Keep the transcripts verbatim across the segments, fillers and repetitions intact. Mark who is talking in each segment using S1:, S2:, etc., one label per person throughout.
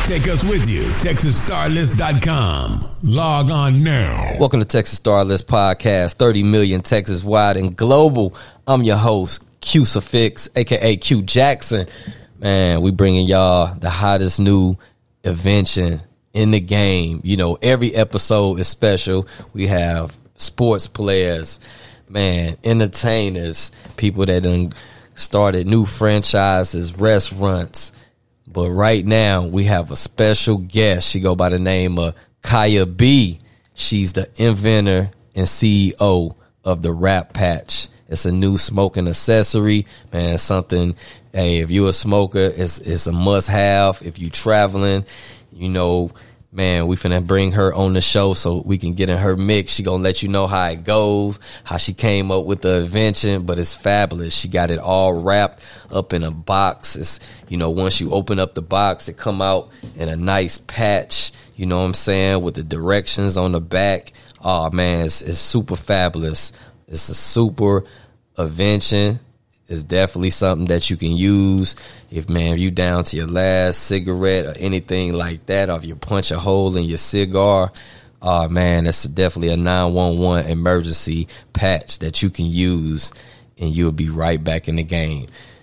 S1: Take us with you. Texas Star List dot com. Log on now.
S2: Welcome to Texas Star List Podcast, thirty million Texas wide and global. I'm your host, Q Suffix, a k a. Q Jackson. Man, we bringing y'all the hottest new invention in the game. You know, every episode is special. We have sports players, man, entertainers, people that done started new franchises, restaurants. But right now we have a special guest. She go by the name of Kaya B. She's the inventor and C E O of the Wrap Patch. It's a new smoking accessory, man. Something, hey, if you're a smoker, it's it's a must have. If you traveling, you know, man, we finna bring her on the show so we can get in her mix. She gonna let you know how it goes, how she came up with the invention, but it's fabulous. She got it all wrapped up in a box. It's, you know, once you open up the box, it come out in a nice patch, you know what I'm saying, with the directions on the back. Oh, man, it's, it's super fabulous. It's a super invention. It's definitely something that you can use if, man, if you down to your last cigarette or anything like that, or if you punch a hole in your cigar. Oh, man, it's definitely a nine one one emergency patch that you can use, and you'll be right back in the game.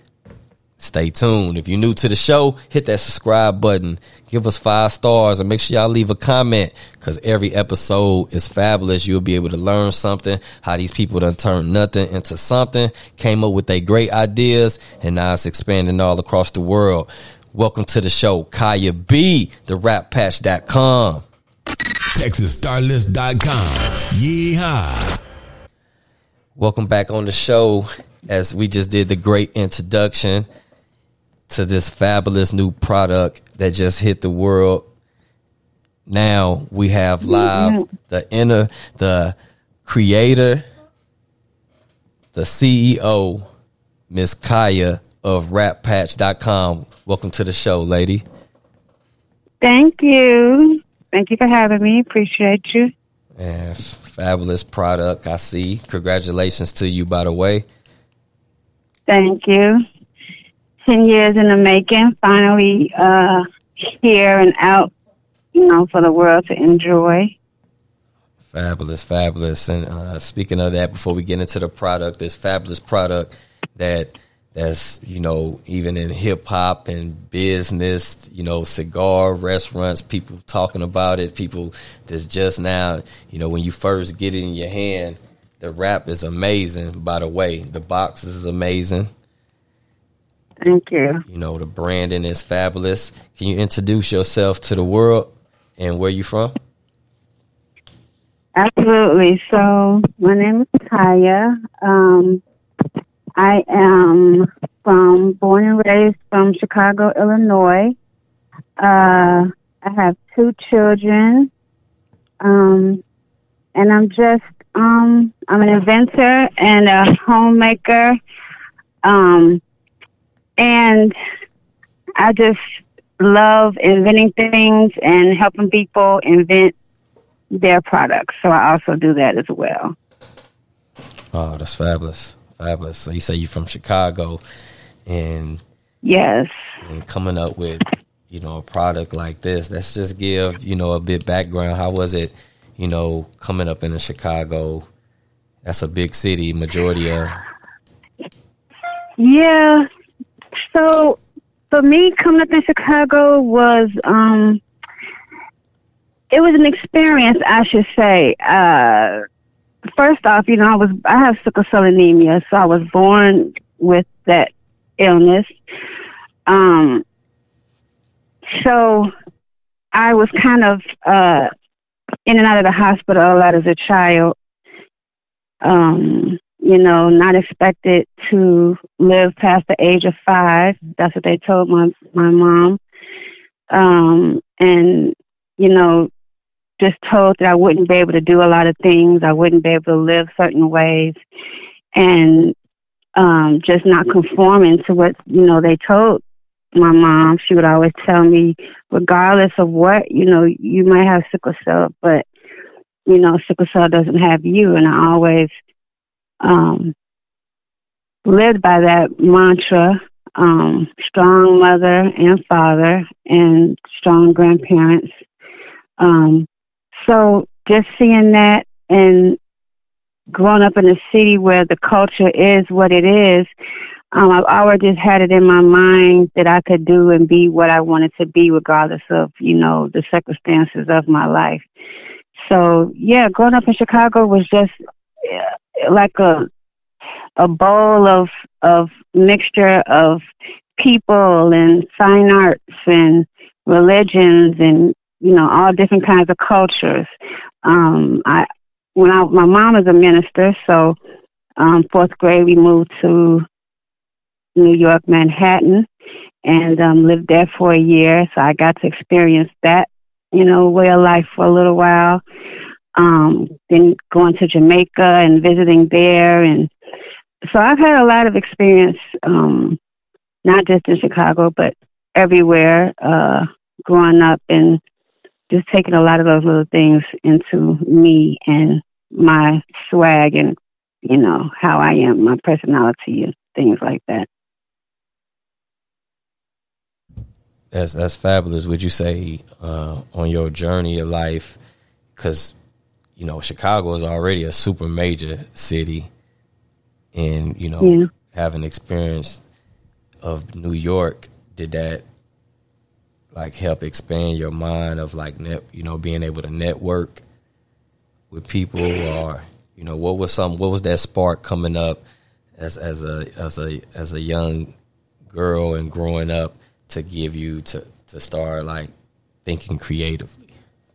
S2: Stay tuned. If you're new to the show, hit that subscribe button. Give us five stars and make sure y'all leave a comment, because every episode is fabulous. You'll be able to learn something, how these people done turned nothing into something, came up with their great ideas, and now it's expanding all across the world. Welcome to the show, Kaya B, the wrap patch dot com.
S1: Texas Star List dot com. Yeehaw.
S2: Welcome back on the show, as we just did the great introduction to this fabulous new product that just hit the world. Now we have live the inner, the creator, the C E O, Miss Kaya of wrap patch dot com. Welcome to the show, lady.
S3: Thank you. Thank you for having me. Appreciate you.
S2: Yeah, fabulous product, I see. Congratulations to you, by the way.
S3: Thank you. Ten years in the making, finally uh, here and out, you know, for the world to enjoy.
S2: Fabulous, fabulous. And uh, speaking of that, before we get into the product, this fabulous product that that's, you know, even in hip hop and business, you know, cigar restaurants, people talking about it, people that's just now, you know, when you first get it in your hand, the wrap is amazing, by the way. The box is amazing.
S3: Thank you.
S2: You know, the branding is fabulous. Can you introduce yourself to the world and where you from?
S3: Absolutely. So my name is Kaya. Um, I am from born and raised from Chicago, Illinois. Uh, I have two children. Um, and I'm just um, I'm an inventor and a homemaker. Um, and I just love inventing things and helping people invent their products. So I also do that as well.
S2: Oh, that's fabulous. Fabulous. So you say you're from Chicago, and
S3: yes,
S2: and coming up with, you know, a product like this. Let's just give, you know, a bit background. How was it, you know, coming up in the Chicago? That's a big city, majority of.
S3: Yeah. So for me, coming up in Chicago was, um, it was an experience, I should say. Uh, first off, you know, I was, I have sickle cell anemia, so I was born with that illness. Um, so I was kind of, uh, in and out of the hospital a lot as a child. Um, you know, not expected to live past the age of five. That's what they told my, my mom. Um, and, you know, just told that I wouldn't be able to do a lot of things. I wouldn't be able to live certain ways, and um, just not conforming to what, you know, they told my mom. She would always tell me, regardless of what, you know, you might have sickle cell, but, you know, sickle cell doesn't have you. And I always um, lived by that mantra. um, strong mother and father and strong grandparents. Um, so just seeing that and growing up in a city where the culture is what it is, um, I've always just had it in my mind that I could do and be what I wanted to be regardless of, you know, the circumstances of my life. So, yeah, growing up in Chicago was just uh, like a a bowl of of mixture of people and fine arts and religions and, you know, all different kinds of cultures. Um, I when I my mom is a minister, so um, fourth grade we moved to New York, Manhattan, and um, lived there for a year. So I got to experience that, you know, way of life for a little while. Um, then going to Jamaica and visiting there. And so I've had a lot of experience, um, not just in Chicago, but everywhere, uh, growing up and just taking a lot of those little things into me and my swag and, you know, how I am, my personality and things like that.
S2: That's that's fabulous. Would you say uh, on your journey of life, because, you know, Chicago is already a super major city, and, you know, yeah. having experience of New York, did that like help expand your mind of like, net, you know, being able to network with people, or, you know, what was some, what was that spark coming up as, as a, as a, as a young girl and growing up to give you to, to start like thinking creatively?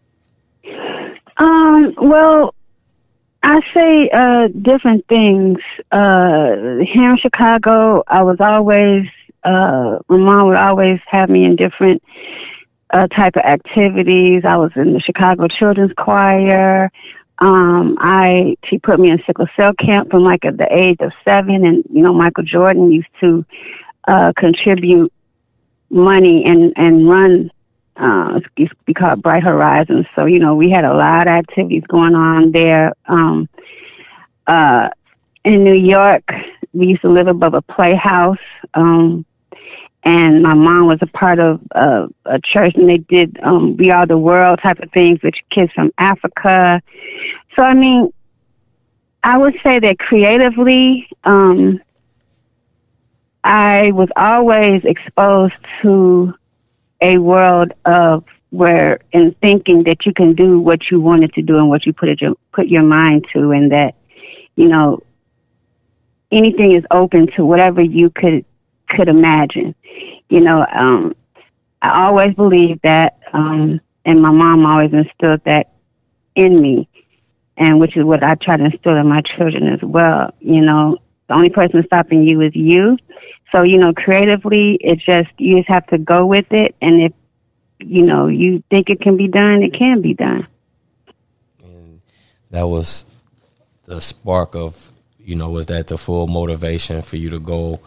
S3: Um, well, I say uh, different things. Uh, here in Chicago, I was always, uh, my mom would always have me in different uh, type of activities. I was in the Chicago Children's Choir. Um, I she put me in sickle cell camp from like at the age of seven, and you know Michael Jordan used to uh, contribute money and and run. Uh, it used to be called Bright Horizons. So, you know, we had a lot of activities going on there. Um, uh, in New York, we used to live above a playhouse. Um, and my mom was a part of uh, a church, and they did um, We Are the World type of things with kids from Africa. So, I mean, I would say that creatively, um, I was always exposed to a world of where in thinking that you can do what you wanted to do and what you put it your put your mind to, and that, you know, anything is open to whatever you could could imagine. You know, um, I always believed that, um, and my mom always instilled that in me, and which is what I try to instill in my children as well. You know, the only person stopping you is you. So, you know, creatively, it's just, you just have to go with it. And if, you know, you think it can be done, it can be done.
S2: And that was the spark of, you know, was that the full motivation for you to go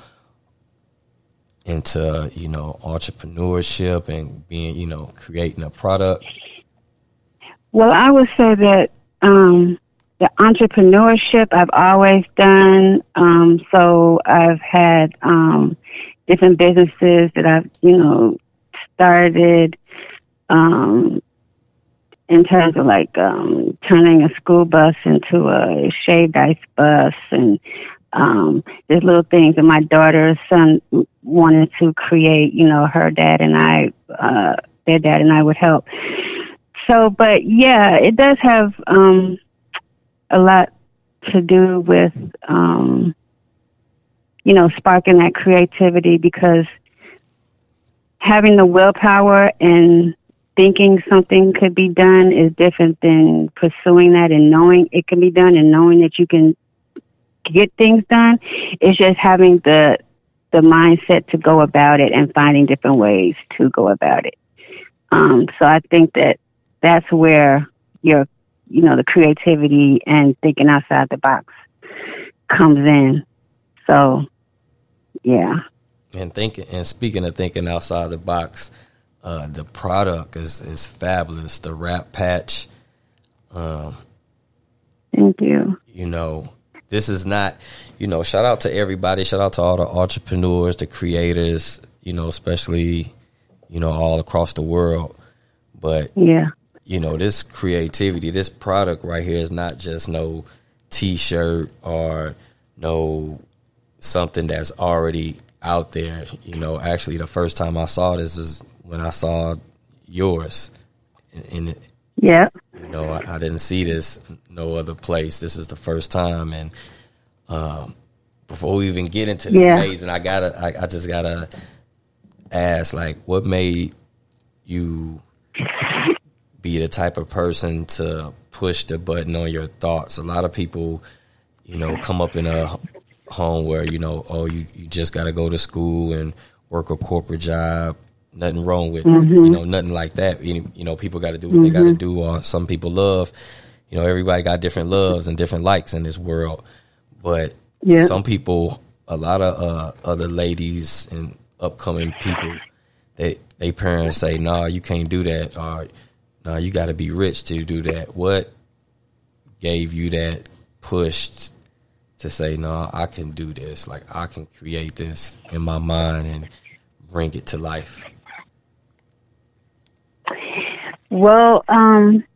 S2: into, you know, entrepreneurship and being, you know, creating a product?
S3: Well, I would say that, um, the entrepreneurship I've always done. Um, so I've had um, different businesses that I've, you know, started um, in terms of like um, turning a school bus into a shaved ice bus, and um, there's little things that my daughter's son wanted to create. You know, her dad and I, uh, their dad and I would help. So, but yeah, it does have Um, a lot to do with, um, you know, sparking that creativity, because having the willpower and thinking something could be done is different than pursuing that and knowing it can be done and knowing that you can get things done. It's just having the the mindset to go about it and finding different ways to go about it. Um, so I think that that's where your you know, the creativity and thinking outside the box comes in. So, yeah.
S2: And thinking, and speaking of thinking outside the box, uh, the product is, is fabulous. The wrap patch. Um,
S3: Thank you.
S2: You know, this is not, you know, shout out to everybody. Shout out to all the entrepreneurs, the creators, you know, especially, you know, all across the world. But,
S3: yeah,
S2: you know, this creativity, this product right here is not just no T-shirt or no something that's already out there. You know, actually, the first time I saw this is when I saw yours. And, and
S3: yeah,
S2: you know, I, I didn't see this no other place. This is the first time. And um, before we even get into this
S3: yeah.
S2: amazing, I gotta, I, I just gotta ask, like, what made you be the type of person to push the button on your thoughts? A lot of people, you know, come up in a home where, you know, oh, you, you just got to go to school and work a corporate job. Nothing wrong with,
S3: mm-hmm.
S2: you know, nothing like that. You, you know, people got to do what mm-hmm. they got to do. Or some people love, you know, everybody got different loves and different likes in this world. But
S3: yeah.
S2: some people, a lot of uh, other ladies and upcoming people, they, they parents say, nah, you can't do that. Or, nah, you got to be rich to do that. What gave you that push to say, no, I can do this. Like, I can create this in my mind and bring it to life?
S3: Well, um,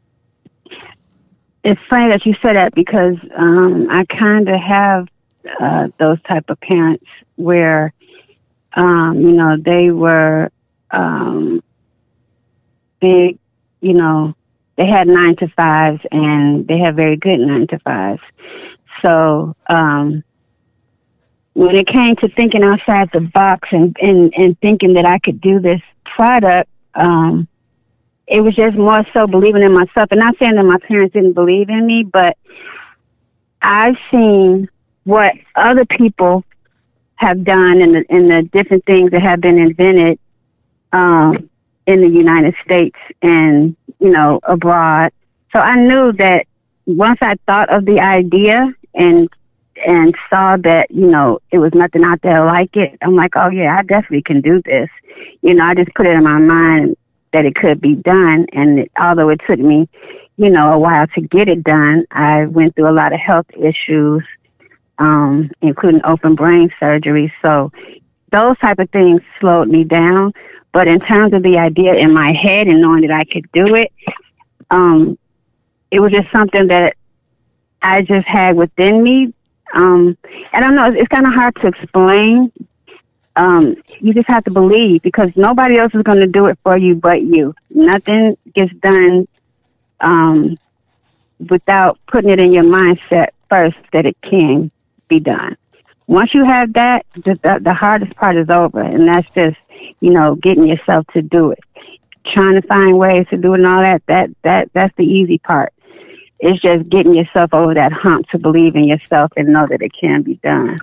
S3: it's funny that you said that because um, I kind of have uh, those type of parents where, um, you know, they were um, big, you know, they had nine to fives and they had very good nine to fives. So um, when it came to thinking outside the box and, and, and thinking that I could do this product, um, it was just more so believing in myself. And not saying that my parents didn't believe in me, but I've seen what other people have done and the, and the different things that have been invented um, in the United States and, you know, abroad. So I knew that once I thought of the idea and and saw that, you know, it was nothing out there like it, I'm like, oh, yeah, I definitely can do this. You know, I just put it in my mind that it could be done. And it, although it took me, you know, a while to get it done, I went through a lot of health issues, um, including open brain surgery. So those type of things slowed me down. But in terms of the idea in my head and knowing that I could do it, um, it was just something that I just had within me. Um, I don't know, it's, it's kind of hard to explain. Um, you just have to believe because nobody else is going to do it for you but you. Nothing gets done um, without putting it in your mindset first that it can be done. Once you have that, the, the, the hardest part is over, and that's just, you know, getting yourself to do it. Trying to find ways to do it and all that, that, that that's the easy part. It's just getting yourself over that hump to believe in yourself and know that it can be done.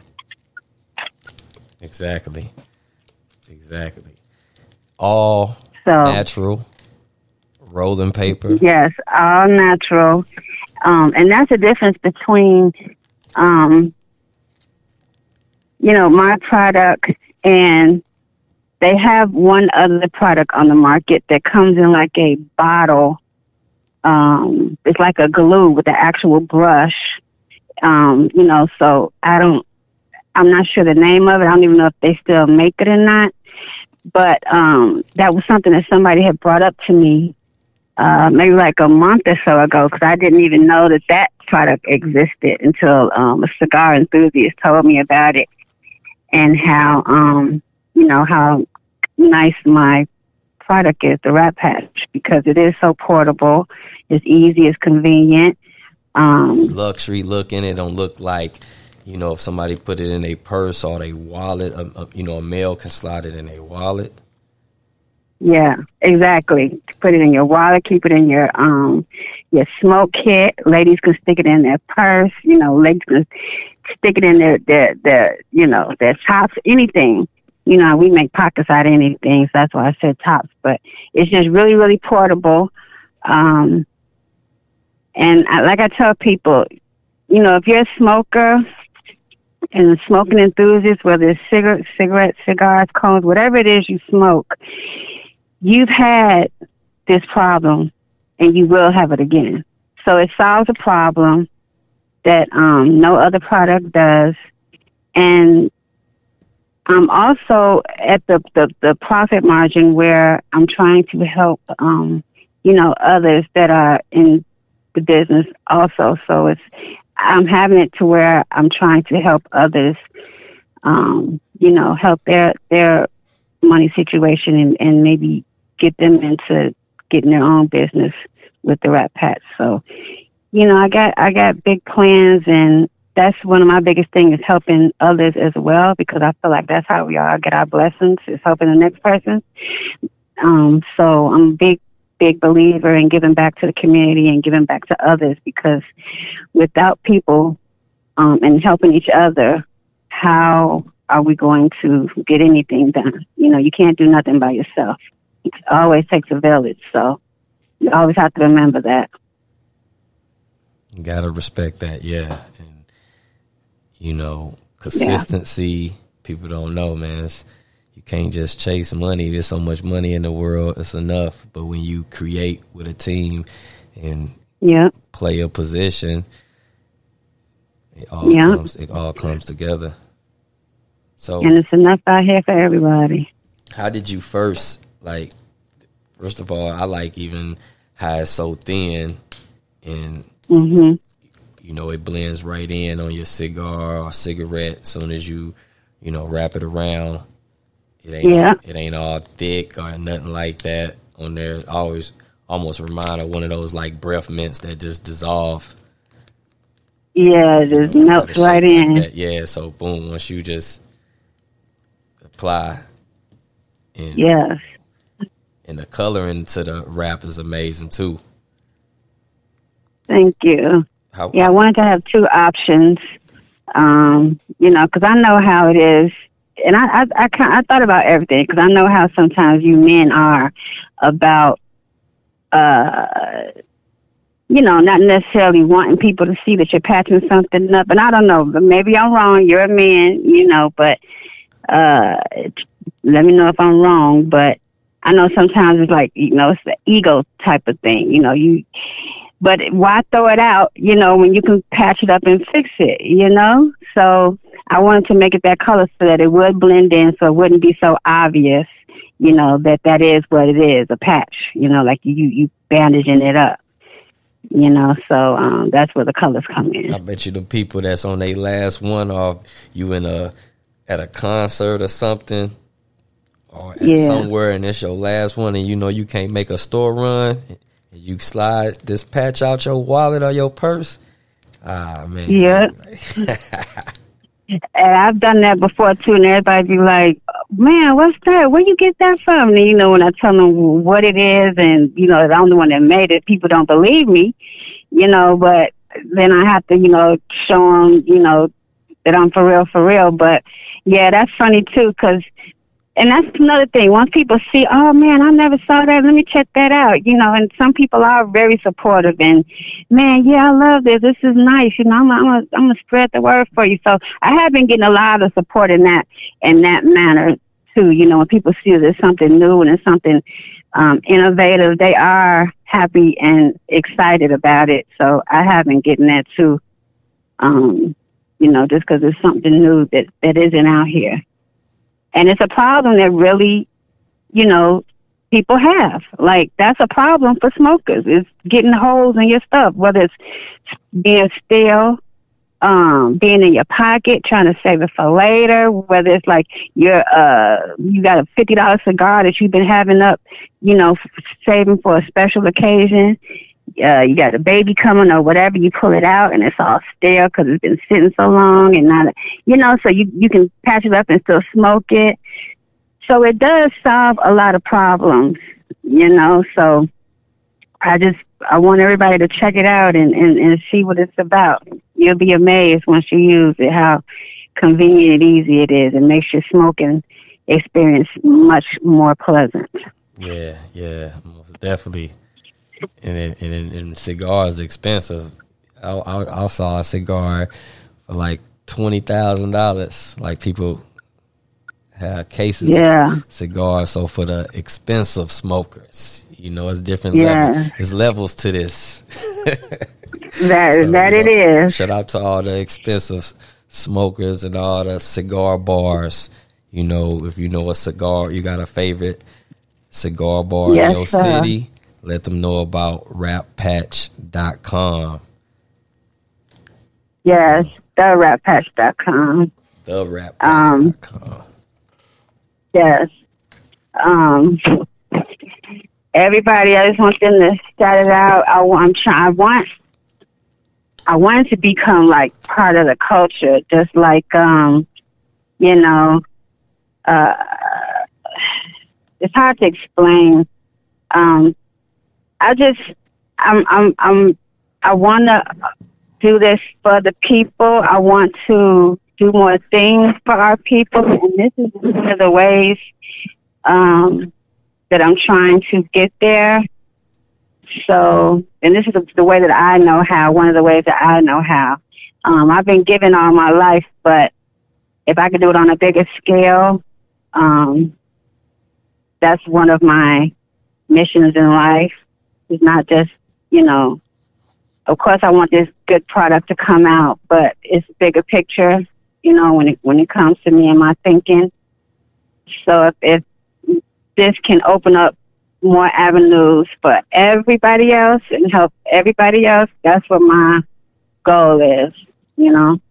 S2: Exactly. Exactly. All
S3: so,
S2: natural, rolling paper.
S3: Yes, all natural. Um, and that's the difference between, um, you know, my product and they have one other product on the market that comes in like a bottle. Um, it's like a glue with the actual brush. Um, you know, so I don't, I'm not sure the name of it. I don't even know if they still make it or not. But um, that was something that somebody had brought up to me uh, maybe like a month or so ago because I didn't even know that that product existed until um, a cigar enthusiast told me about it and how, um, you know, how nice my product is, the Rat Patch, because it is so portable. It's easy. It's convenient. Um,
S2: it's luxury looking. It don't look like, you know, if somebody put it in a purse or a wallet, a, a, you know, a male can slide it in a wallet.
S3: Yeah, exactly. Put it in your wallet. Keep it in your um your smoke kit. Ladies can stick it in their purse. You know, ladies can stick it in their their, their you know their tops. Anything. You know, we make pockets out of anything. So that's why I said tops. But it's just really, really portable. Um, and I, like I tell people, you know, if you're a smoker and a smoking enthusiast, whether it's cigarette, cigarettes, cigars, cones, whatever it is you smoke, you've had this problem and you will have it again. So it solves a problem that um, no other product does. And I'm also at the, the, the profit margin where I'm trying to help, um, you know, others that are in the business also. So it's, I'm having it to where I'm trying to help others, um, you know, help their, their money situation and, and maybe get them into getting their own business with the Rat Patch. So, you know, I got, I got big plans, and that's one of my biggest things is helping others as well, because I feel like that's how we all get our blessings, is helping the next person. Um, so I'm a big, big believer in giving back to the community and giving back to others, because without people um, and helping each other, how are we going to get anything done? You know, you can't do nothing by yourself. It always takes a village. So you always have to remember that.
S2: You gotta respect that, yeah. And you know, consistency. Yeah. People don't know, man. It's, you can't just chase money. There's so much money in the world. It's enough. But when you create with a team and
S3: yeah.
S2: play a position, it all
S3: yeah.
S2: comes. It all comes together. So,
S3: and it's enough out here for everybody.
S2: How did you first like? First of all, I like even how it's so thin and.
S3: Mm-hmm.
S2: You know, it blends right in on your cigar or cigarette as soon as you, you know, wrap it around. It ain't
S3: yeah.
S2: it ain't all thick or nothing like that on there. It always almost remind of one of those like breath mints that just dissolve.
S3: Yeah, it just you know, melts right in.
S2: Like yeah, so boom, once you just apply. And,
S3: yes.
S2: And the coloring to the wrap is amazing too.
S3: Thank you.
S2: How,
S3: yeah, I wanted to have two options, um, you know, because I know how it is. And I, I, I, I thought about everything, because I know how sometimes you men are about, uh, you know, not necessarily wanting people to see that you're patching something up. And I don't know, but maybe I'm wrong. You're a man, you know, but uh, let me know if I'm wrong. But I know sometimes it's like, you know, it's the ego type of thing, you know, you... But why throw it out, you know, when you can patch it up and fix it, you know? So I wanted to make it that color so that it would blend in, so it wouldn't be so obvious, you know, that that is what it is, a patch, you know, like you, you bandaging it up, you know? So um, that's where the colors come in.
S2: I bet you the people that's on their last one, or you in a at a concert or something, or at
S3: yeah.
S2: somewhere, and it's your last one, and you know you can't make a store run, you slide this patch out your wallet or your purse. Ah, man.
S3: Yeah. And I've done that before, too, and everybody be like, man, what's that? Where you get that from? And, you know, when I tell them what it is and, you know, I'm the one that made it, people don't believe me, you know, but then I have to, you know, show them, you know, that I'm for real, for real. But, yeah, that's funny, too, because... And that's another thing. Once people see, oh, man, I never saw that. Let me check that out. You know, and some people are very supportive. And, man, yeah, I love this. This is nice. You know, I'm, I'm going I'm to spread the word for you. So I have been getting a lot of support in that in that manner, too. You know, when people see there's something new and it's something um, innovative, they are happy and excited about it. So I have been getting that, too, um, you know, just because it's something new that, that isn't out here. And it's a problem that really, you know, people have. Like, that's a problem for smokers, is getting holes in your stuff, whether it's being stale, um, being in your pocket, trying to save it for later, whether it's like you're, uh, you got a fifty dollars cigar that you've been having up, you know, f- saving for a special occasion. Uh, you got a baby coming or whatever, you pull it out and it's all stale because it's been sitting so long and not, you know, so you, you can patch it up and still smoke it. So it does solve a lot of problems, you know, so I just, I want everybody to check it out and, and, and see what it's about. You'll be amazed once you use it, how convenient and easy it is. It makes your smoking experience much more pleasant.
S2: Yeah, yeah, most definitely. And, and, and cigars expensive. I, I, I saw a cigar for like twenty thousand dollars. Like people have cases
S3: yeah.
S2: of cigars. So for the expensive smokers, you know, it's different
S3: yeah.
S2: levels. There's levels to this.
S3: That
S2: So,
S3: that
S2: you
S3: it
S2: know,
S3: is.
S2: shout out to all the expensive smokers and all the cigar bars. You know, if you know a cigar, you got a favorite cigar bar
S3: Yes,
S2: in your
S3: sir.
S2: city, let them know about rap patch dot com.
S3: Yes, the rat patch dot com.
S2: The rap patch dot com.
S3: Yes. Um, everybody, I just want them to start it out. I, want- I'm trying. I want. I want it to become like part of the culture, just like um, you know. Uh, it's hard to explain. Um, I just, I'm, I'm, I'm, I want to do this for the people. I want to do more things for our people, and this is one of the ways um, that I'm trying to get there. So, and this is the, the way that I know how. One of the ways that I know how. Um, I've been giving all my life, but if I could do it on a bigger scale, um, that's one of my missions in life. It's not just, you know, of course I want this good product to come out, but it's a bigger picture, you know, when it, when it comes to me and my thinking. So if, if this can open up more avenues for everybody else and help everybody else, that's what my goal is, you know.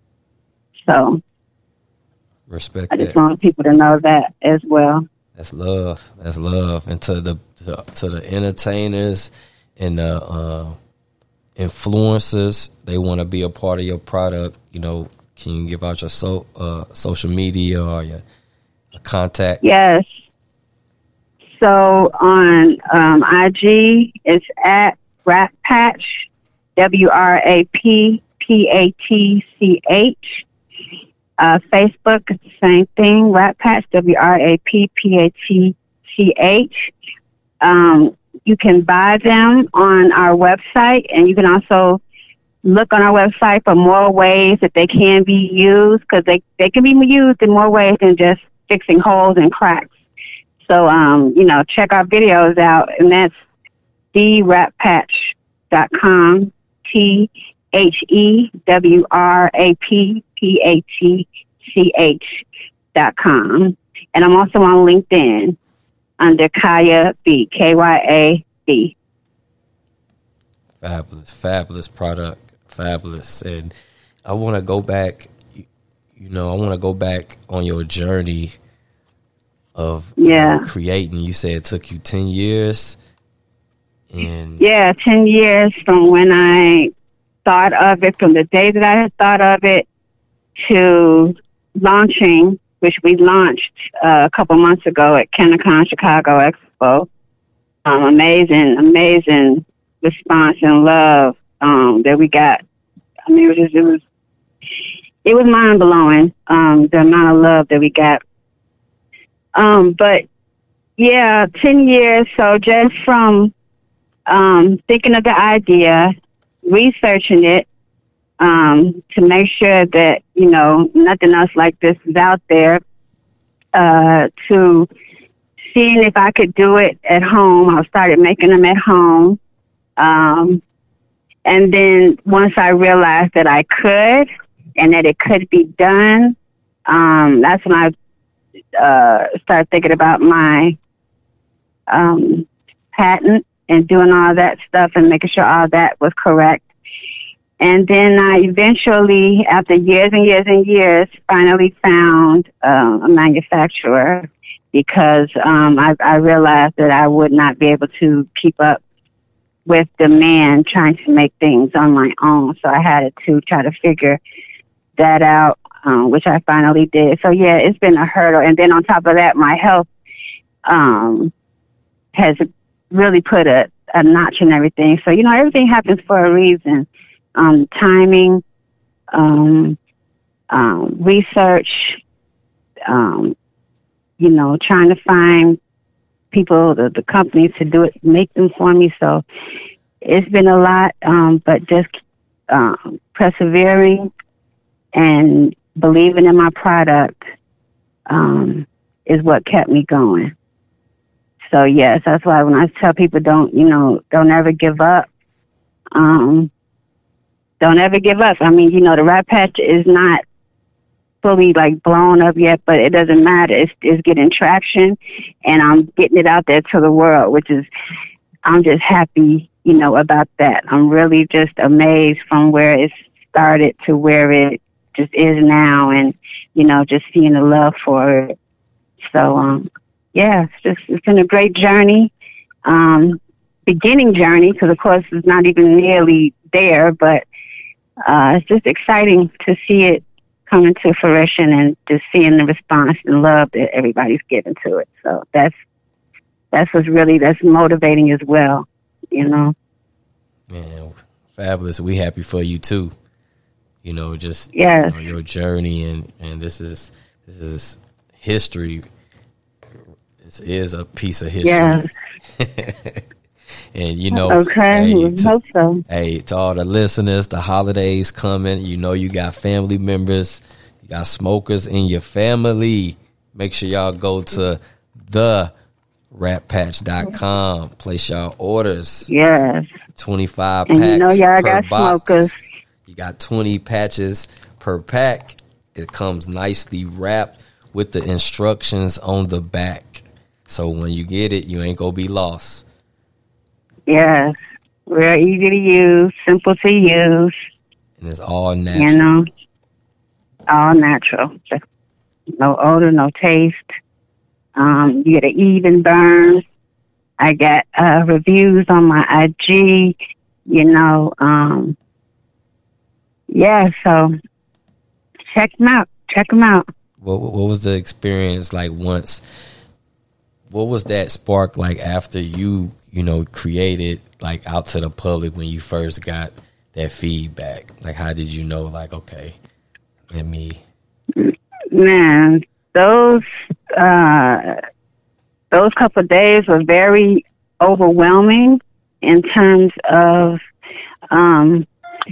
S3: So
S2: Respect
S3: I just
S2: that.
S3: want people to know that as well.
S2: That's love. That's love. And to the to, to the entertainers and the uh, influencers, they want to be a part of your product. You know, can you give out your so uh, social media or your a contact?
S3: Yes. So on um, I G, it's at Rap Patch, W R A P P A T C H. Uh, Facebook, it's the same thing, Rap Patch, W R A P P A T C H. Um, you can buy them on our website, and you can also look on our website for more ways that they can be used, because they, they can be used in more ways than just fixing holes and cracks. So, um, you know, check our videos out, and that's the rap patch dot com, T H E W R A P P A T C H dot com. And I'm also on LinkedIn under Kaya B, K Y A B.
S2: Fabulous, fabulous product, fabulous. And I want to go back, you know, I want to go back on your journey of
S3: Yeah.
S2: uh, creating. You said it took you ten years. And
S3: Yeah, ten years from when I thought of it, from the day that I had thought of it to launching, which we launched uh, a couple months ago at CannaCon Chicago Expo. Um, amazing, amazing response and love um, that we got. I mean, it was just, it was it was mind blowing, um, the amount of love that we got. Um, but yeah, ten years. So just from um, thinking of the idea, researching it, um, to make sure that, you know, nothing else like this is out there, uh, to seeing if I could do it at home. I started making them at home. Um, and then once I realized that I could and that it could be done, um, that's when I uh, started thinking about my um, patent and doing all that stuff and making sure all that was correct. And then I eventually, after years and years and years, finally found uh, a manufacturer, because um, I, I realized that I would not be able to keep up with demand trying to make things on my own. So I had to try to figure that out, um, which I finally did. So, yeah, it's been a hurdle. And then on top of that, my health um, has really put a, a notch in everything. So, you know, everything happens for a reason. Um, timing, um, um, research, um, you know, trying to find people, the, the companies to do it, make them for me. So it's been a lot, um, but just um, persevering and believing in my product um, is what kept me going. So, yes, that's why when I tell people don't, you know, don't ever give up. Um, don't ever give up. I mean, you know, the Rat Patch is not fully like blown up yet, but it doesn't matter. It's, it's getting traction, and I'm getting it out there to the world, which is, I'm just happy, you know, about that. I'm really just amazed from where it started to where it just is now, and, you know, just seeing the love for it. So, um, yeah, it's just, it's been a great journey, um, beginning journey, because of course it's not even nearly there, but, uh, it's just exciting to see it coming to fruition and just seeing the response and love that everybody's giving to it. So that's, that's what's really, that's motivating as well, you know.
S2: Man, fabulous. We happy for you too. You know, just
S3: yes.
S2: you know, your journey, and, and this is this is history. This is a piece of history.
S3: Yes.
S2: And you know,
S3: okay,
S2: hey,
S3: to, hope so.
S2: Hey, to all the listeners, the holidays coming. You know, you got family members, you got smokers in your family. Make sure y'all go to the rat patch dot com. Place y'all orders.
S3: Yes.
S2: twenty-five
S3: and
S2: packs
S3: you know y'all
S2: per
S3: got
S2: box.
S3: Smokers.
S2: You got twenty patches per pack. It comes nicely wrapped with the instructions on the back. So when you get it, you ain't going to be lost.
S3: Yes. Real easy to use, simple to use.
S2: And it's all natural.
S3: You know, all natural. No odor, no taste. Um, you get an even burn. I got uh, reviews on my I G, you know. Um, yeah, so check them out. Check them out.
S2: What, what was the experience like once? What was that spark like after you, you know, created like out to the public when you first got that feedback? Like, how did you know, like, okay, let me.
S3: Man, those, uh, those couple of days were very overwhelming in terms of um,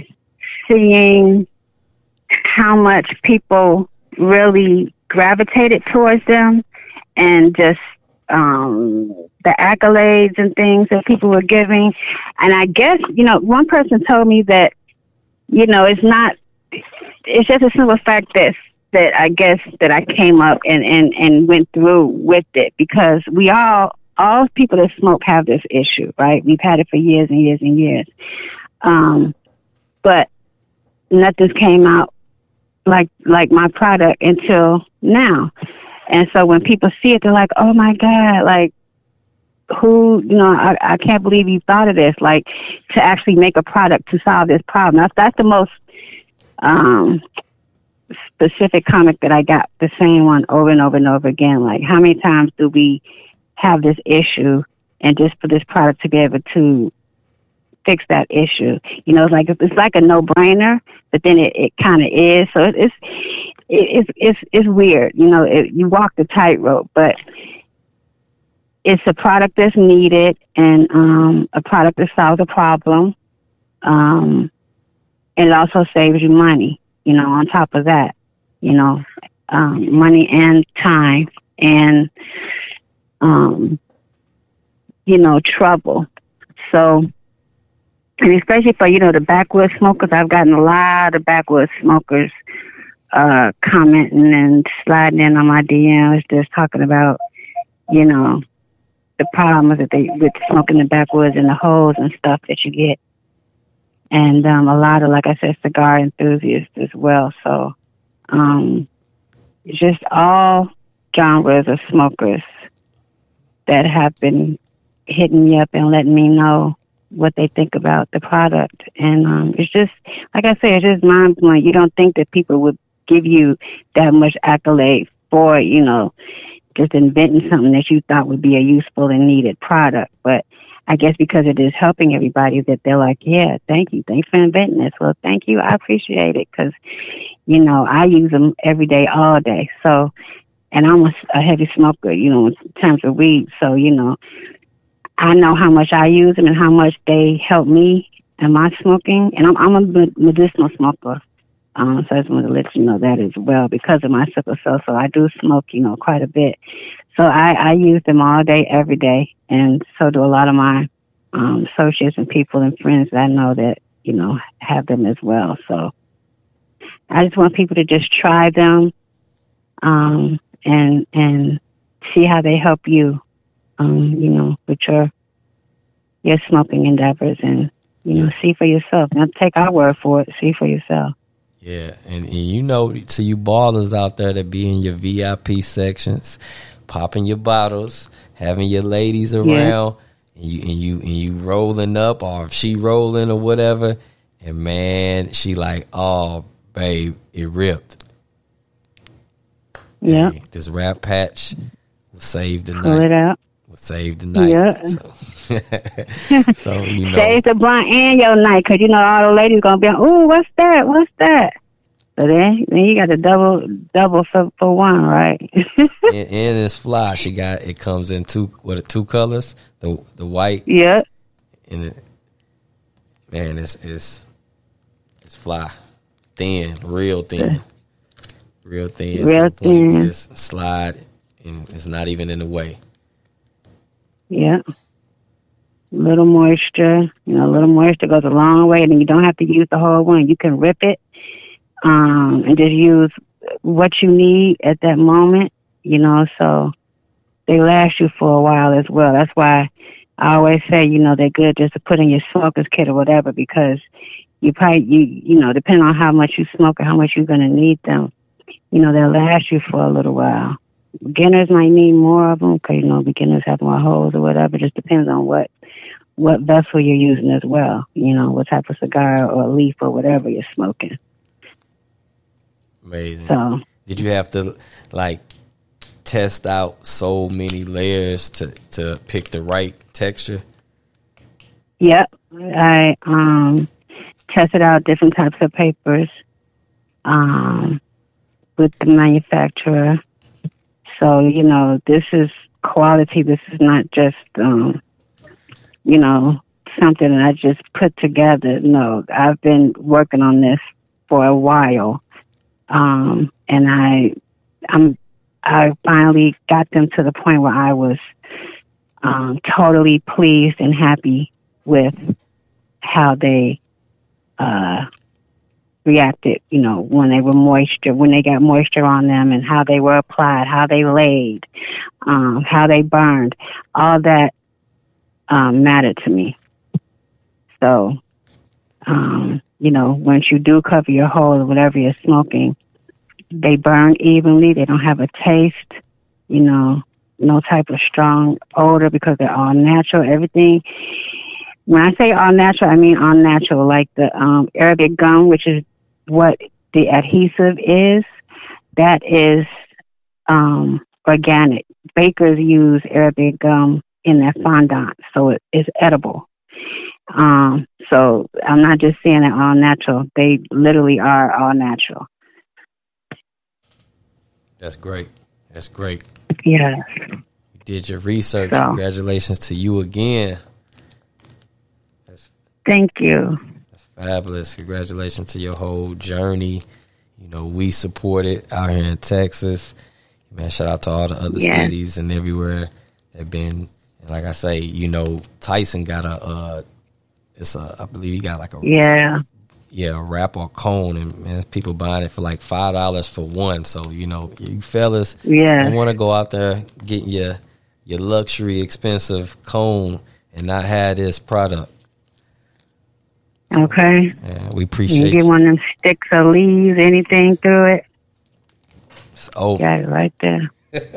S3: seeing how much people really gravitated towards them, and just um, the accolades and things that people were giving. And I guess, you know, one person told me that, you know, it's not, it's just a simple fact that that I guess that I came up and, and, and went through with it, because we all, all people that smoke have this issue, right? We've had it for years and years and years. Um, but nothing's came out like, like my product until now. And so when people see it, they're like, oh my God, like, who, you know, I, I can't believe you thought of this, like, to actually make a product to solve this problem. That's, that's the most, um, specific comment that I got, the same one over and over and over again. Like, how many times do we have this issue, and just for this product to be able to fix that issue? You know, it's like, it's like a no-brainer, but then it, it kind of is. So it, it's, it, it's, it's, it's weird. You know, it, you walk the tightrope, but it's a product that's needed, and um, a product that solves a problem. Um, and it also saves you money. You know, on top of that, you know, um, money and time and, um, you know, trouble. So, and especially for, you know, the backwoods smokers, I've gotten a lot of backwoods smokers uh, commenting and sliding in on my D Ms, just talking about, you know, the problems that they with smoking the backwoods and the holes and stuff that you get. And um, a lot of, like I said, cigar enthusiasts as well. So um, it's just all genres of smokers that have been hitting me up and letting me know what they think about the product. And um, it's just, like I said, it's just mind-blowing. You don't think that people would give you that much accolade for, you know, just inventing something that you thought would be a useful and needed product. But I guess because it is helping everybody, that they're like, yeah, thank you. Thanks for inventing this. Well, thank you. I appreciate it, because, you know, I use them every day, all day. So, and I'm a, a heavy smoker, you know, in terms of weed. So, you know, I know how much I use them and how much they help me in my smoking. And I'm, I'm a medicinal smoker. Um, so I just want to let you know that as well, because of my sickle cell. So I do smoke, you know, quite a bit. So I, I use them all day, every day. And so do a lot of my um, associates and people and friends that I know that, you know, have them as well. So I just want people to just try them, um, and and see how they help you, um, you know, with your your smoking endeavors, and you know, see for yourself. Not take our word for it. See for yourself.
S2: Yeah, and, and you know, to you ballers out there that be in your V I P sections, popping your bottles, having your ladies around, yeah. and you and you and you rolling up, or if she rolling or whatever, and man, she like, oh, babe, it ripped.
S3: Yeah,
S2: hey, this rap patch will save the
S3: Pull
S2: night.
S3: it out.
S2: Will save the night.
S3: Yeah.
S2: So, so you know,
S3: save the blunt and your night, because you know all the ladies gonna be, oh, what's that? What's that? So then, then you got the double, double for, for one, right?
S2: and, and it's fly. She got it. Comes in two, what, two colors? The the white.
S3: Yeah.
S2: And it, man, it's it's it's fly, thin, real thin, real thin.
S3: Real
S2: to the point you
S3: thin.
S2: can just slide, and it's not even in the way.
S3: Yeah. Little moisture, you know, a little moisture goes a long way, and you don't have to use the whole one. You can rip it, um, and just use what you need at that moment, you know, so they last you for a while as well. That's why I always say, you know, they're good just to put in your smoker's kit or whatever, because you probably, you, you know, depending on how much you smoke or how much you're going to need them, you know, they'll last you for a little while. Beginners might need more of them because, you know, beginners have more holes or whatever. It just depends on what what vessel you're using as well, you know, what type of cigar or leaf or whatever you're smoking.
S2: Amazing.
S3: So,
S2: did you have to, like, test out so many layers to, to pick the right texture?
S3: Yep. I um, tested out different types of papers um, with the manufacturer. So, you know, this is quality. This is not just, um, you know, something that I just put together. No, I've been working on this for a while. Um, and I, I'm, I finally got them to the point where I was um, totally pleased and happy with how they uh, reacted, you know, when they were moisture, when they got moisture on them, and how they were applied, how they laid, um, how they burned. All that um, mattered to me. So, um, you know, once you do cover your hole or whatever you're smoking, they burn evenly. They don't have a taste, you know, no type of strong odor because they're all natural. Everything. When I say all natural, I mean all natural, like the um, Arabic gum, which is what the adhesive is. That is um, organic. Bakers use Arabic gum in their fondant, so it is edible. Um, so I'm not just saying they're all natural. They literally are all natural.
S2: That's great. That's great.
S3: Yeah.
S2: You did your research.
S3: So,
S2: congratulations to you again. That's,
S3: thank you.
S2: That's fabulous. Congratulations to your whole journey. You know, we support it out here in Texas. Man, shout out to all the other
S3: yeah.
S2: cities and everywhere that been. And like I say, you know, Tyson got a, uh, it's a, I believe he got like a,
S3: yeah,
S2: yeah, a wrap or cone, and man, people buying it for like five dollars for one. So you know, you fellas,
S3: yeah,
S2: don't want to go out there getting your your luxury expensive cone and not have this product. So,
S3: okay.
S2: yeah, we appreciate
S3: you. Get one of them sticks or leaves, anything through it.
S2: It's over.
S3: Got it right there.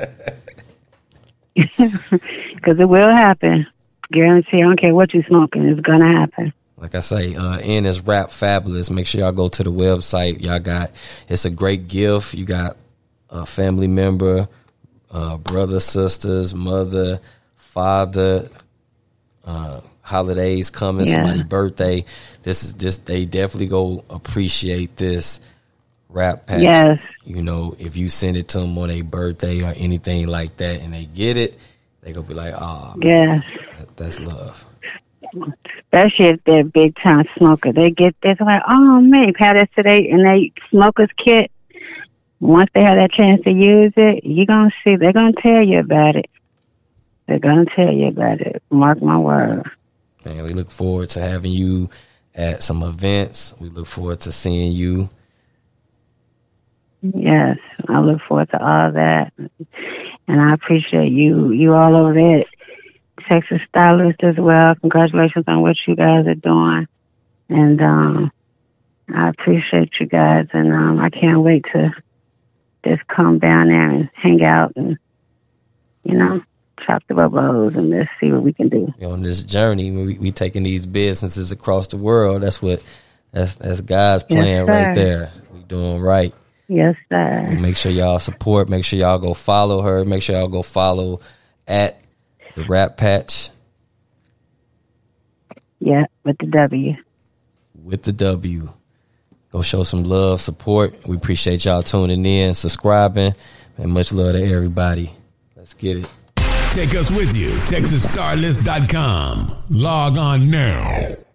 S3: Because it will happen. Guarantee. I don't care what you're smoking. It's going to happen.
S2: Like I say, uh, N is Rap Fabulous. Make sure y'all go to the website. Y'all got, it's a great gift. You got a family member, uh, brother, sisters, mother, father, uh, holidays coming,
S3: yeah.
S2: somebody's birthday. This is this. They definitely go appreciate this rap patch.
S3: Yes.
S2: You know, if you send it to them on a birthday or anything like that, and they get it, they gonna be like, "Oh, man,
S3: yes,
S2: that, that's love."
S3: Especially if they're a big time smoker, they get this like, "Oh man, had this today," and they smoker's kit. Once they have that chance to use it, you're gonna see they're gonna tell you about it. They're gonna tell you about it. Mark my word.
S2: Man, we look forward to having you at some events. We look forward to seeing you.
S3: Yes, I look forward to all that. And I appreciate you, you all over there, Texas Stylist as well. Congratulations on what you guys are doing. And um, I appreciate you guys. And um, I can't wait to just come down there and hang out and, you know, chop the bubbles and let's see what we can do.
S2: On this journey, we, we taking these businesses across the world. That's what, that's, that's God's plan
S3: yes,
S2: right there. We doing right.
S3: Yes, sir.
S2: So make sure y'all support. Make sure y'all go follow her. Make sure y'all go follow at the Rap Patch.
S3: Yeah, with the W.
S2: With the W. Go show some love, support. We appreciate y'all tuning in, subscribing, and much love to everybody. Let's get it.
S1: Take us with you. Texas Starlist dot com. Log on now.